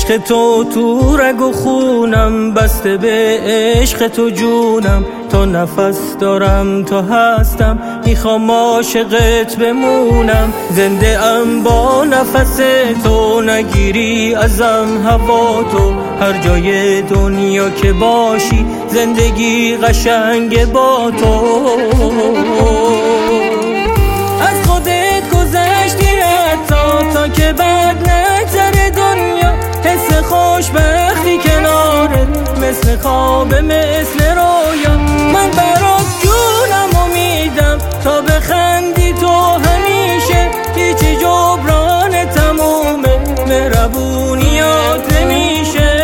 عشق تو رگ و خونم، بسته به عشق تو جونم. تا نفس دارم تا هستم، میخوام عاشقت بمونم. زنده ام با نفس تو، نگیری ازم هوا تو. هر جای دنیا که باشی، زندگی قشنگ با تو. از خودت گذشتی حتی تا که بعد نگذره دنیا. حس خوشبختی کنارت مثل خواب مثل رویا. من برات جونم و میدم تا بخندی تو همیشه. هیچی جبران تموم مهربونیات نمیشه.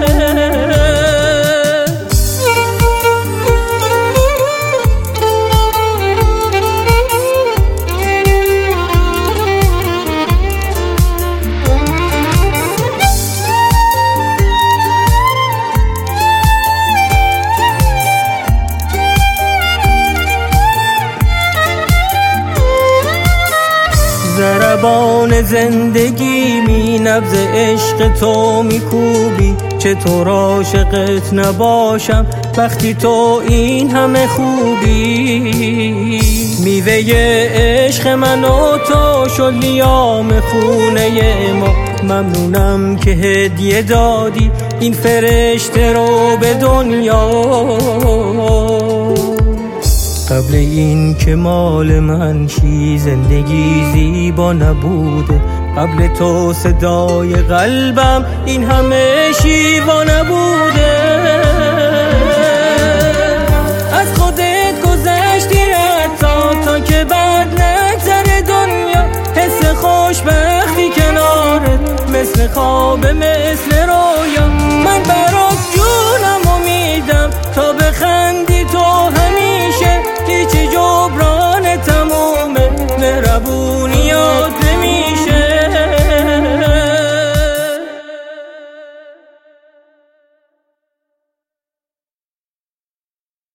ضربان زندگی می نبض عشق تو میکوبی. چطور عاشقت نباشم وقتی تو این همه خوبی. میوه عشق من و تو شد لیام خونه ما. ممنونم که هدیه دادی این فرشته رو به دنیا. قبل این که مال من شی زندگی زیبا نبوده. قبل تو صدای قلبم این همه شیوا نبوده.